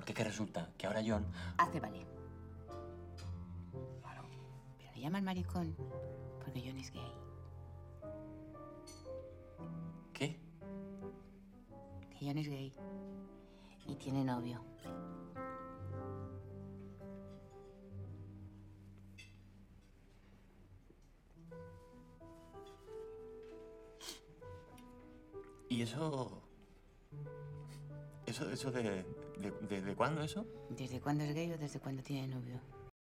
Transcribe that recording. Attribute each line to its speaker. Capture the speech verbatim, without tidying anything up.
Speaker 1: Porque es que resulta que ahora John...
Speaker 2: Hace vale.
Speaker 1: Claro.
Speaker 2: Pero le llaman maricón porque John es gay.
Speaker 1: ¿Qué?
Speaker 2: Que John es gay. Y tiene novio.
Speaker 1: ¿Y eso...? ¿Eso, eso de, de, de, de cuándo eso?
Speaker 2: ¿Desde cuándo es gay o desde cuándo tiene novio?